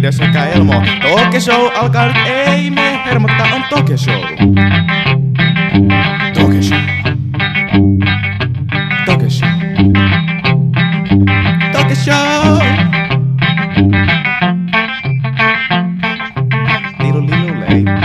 Ville sekä Elmo. Toke Show alkaa nyt, ei me hermottaa, on Toke Show. Toke Show. Toke Show. Toke Show. Lilu lilu lei.